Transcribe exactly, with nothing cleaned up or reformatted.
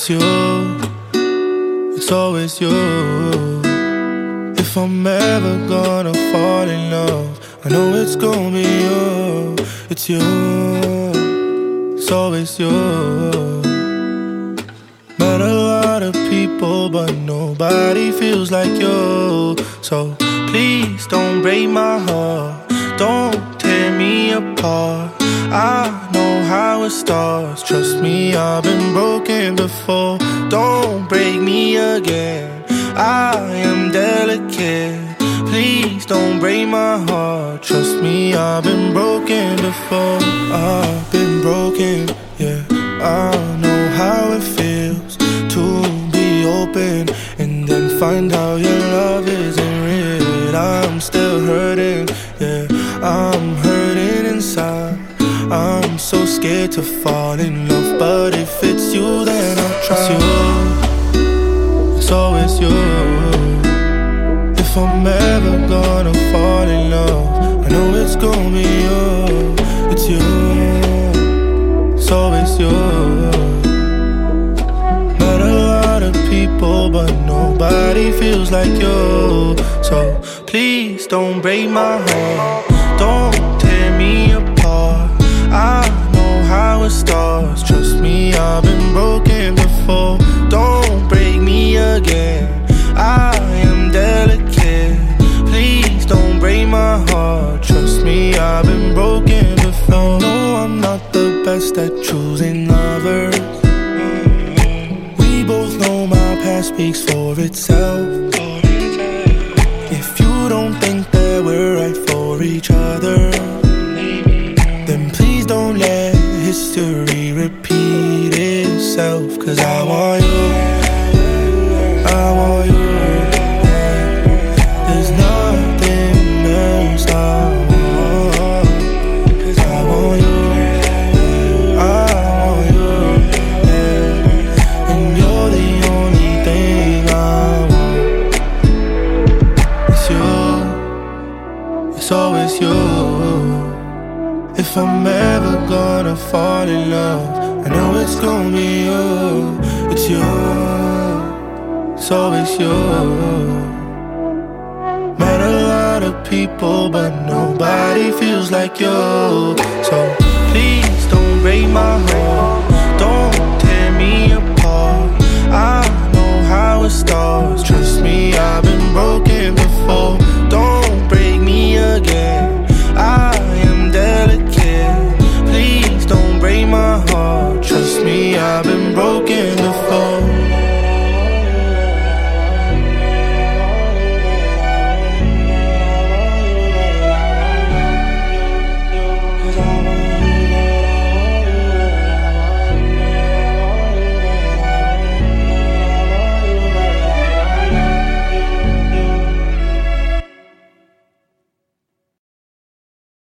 It's you, it's always you. If I'm ever gonna fall in love, I know it's gonna be you. It's you, it's always you. Met a lot of people, but nobody feels like you. So please don't break my heart, don't tear me apart. I know how it starts, trust me, I've been broken before. Don't break me again, I am delicate. Please don't break my heart, trust me, I've been broken before. I've been broken, yeah, I know how it feels to be open and then find out your love isn't real. I'm still hurting, yeah, I'm hurting inside. I'm so scared to fall in love, but if it's you, then I'll try. It's you, it's always you. If I'm ever gonna fall in love, I know it's gonna be you. It's you, it's always you. Met a lot of people, but nobody feels like you. So please don't break my heart, don't tear me apart. I know how it starts, trust me, I've been broken before. Don't break me again, I am delicate. Please don't break my heart, trust me, I've been broken before. No, I'm not the best at choosing lovers. We both know my past speaks for itself. If you don't think that we're right for each other, then please don't let history repeat itself. Cause I want you, I want you. There's nothing else I want. Cause I want you, I want you, yeah. And you're the only thing I want. It's you, it's always you. If I'm ever gonna fall in love, I know it's gonna be you. It's you, it's always you. Met a lot of people, but nobody feels like you. So please don't break my heart, don't tear me apart. I know how it starts, trust me, I've been broken before. Don't break me again, I am delicate. Please don't break my heart, trust me, I've been broken